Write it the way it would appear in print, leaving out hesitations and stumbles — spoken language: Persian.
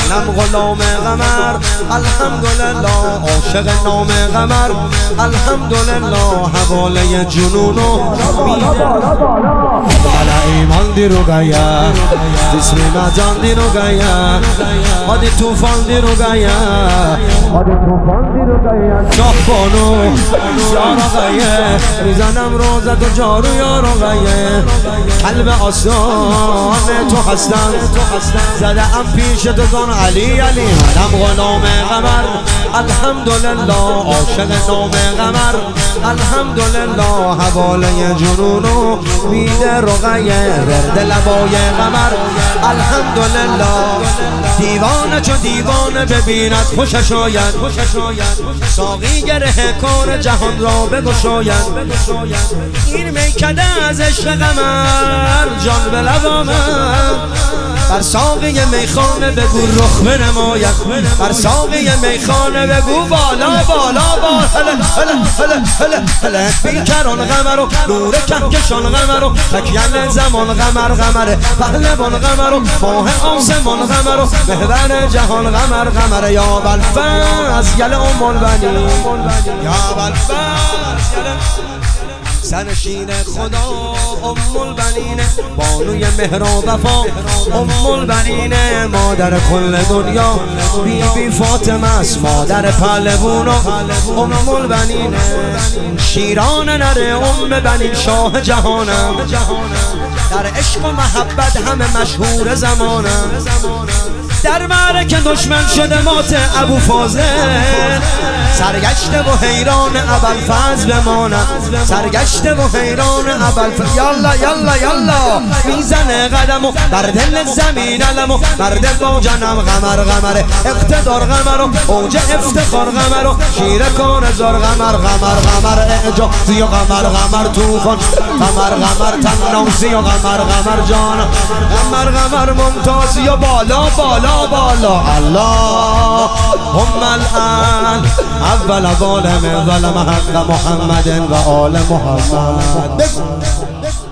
منم غلام قمر الحمدلله، عاشق نام قمر الحمدلله، حواله جنون و بلا ایمان دی رو گیا جسم مجان دی رو گیا آدی توفان دی رو گیا شاه بانو یارا گیه میزنم روزت و جارو یارا گیه قلب آسان تو هستم زده ام پیش تو زن علی علی منم غلام قمر الحمدلله، عاشق نام قمر الحمدلله، حواله جنون و میده رقیه ورد لبای قمر الحمدلله، دیوانه چو دیوانه ببیند خوشش آید ساقی گره کار جهان را بگشاید این میکده از عشق قمر جان به لب آمد بر ساقی میخانه بگو رخ بنماید بر ساقی میخانه بگو بالا بالا بالا هله بیکران قمر و نور کهکشان قمر و تکیل زمان قمره پهلوان قمر و ماه آسمان قمر و محور جهان قمر یا بلفز گل ام البنین یا بلفز سرشین خدا ام البنین بانوی مهر و وفا ام البنین مادر کل دنیا بی بی فاطمه است مادر پهلوان ام البنین شیران نره ام بنین شاه جهانم در عشق و محبت همه مشهور زمانم در معرکه دشمن شده مات ابو فاضل سرگشته و حیران ابوالفضل بمانم سرگشته و حیران ابوالفضل یالا یالا یالا میزنه قدم و بر دل زمین علم و بر دل با جنم قمره اقتدار قمر و اوج افتخار قمر و شیر کار زار قمر اعجازی و قمر توفان قمر تنازی و قمر جان قمر ممتازی و بالا اللهم الان اول ظالم ظلم حق محمد و آل محمد